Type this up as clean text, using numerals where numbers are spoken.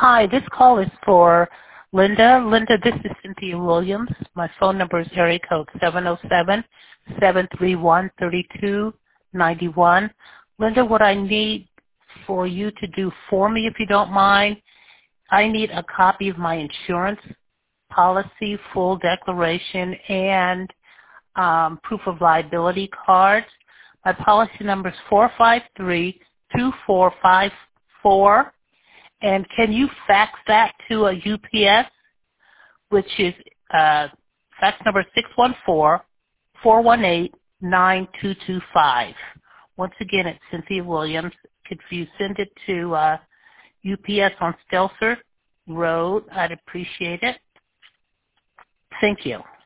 Hi, this call is for Linda. Linda, this is Cynthia Williams. My phone number is area code 707-731-3291. Linda, what I need for you to do for me, if you don't mind, I need a copy of my insurance policy, full declaration, and proof of liability cards. My policy number is 453-2454. And can you fax that to a UPS, which is fax number 614-418-9225. Once again, it's Cynthia Williams. If you send it to UPS on Stelzer Road, I'd appreciate it. Thank you.